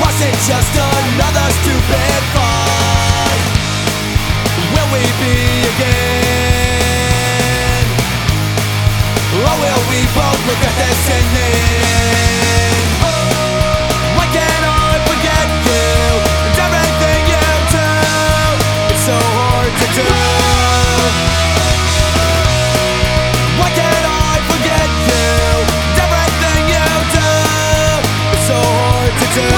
Was it just another stupid fight? Will we be again? Or will we both look at this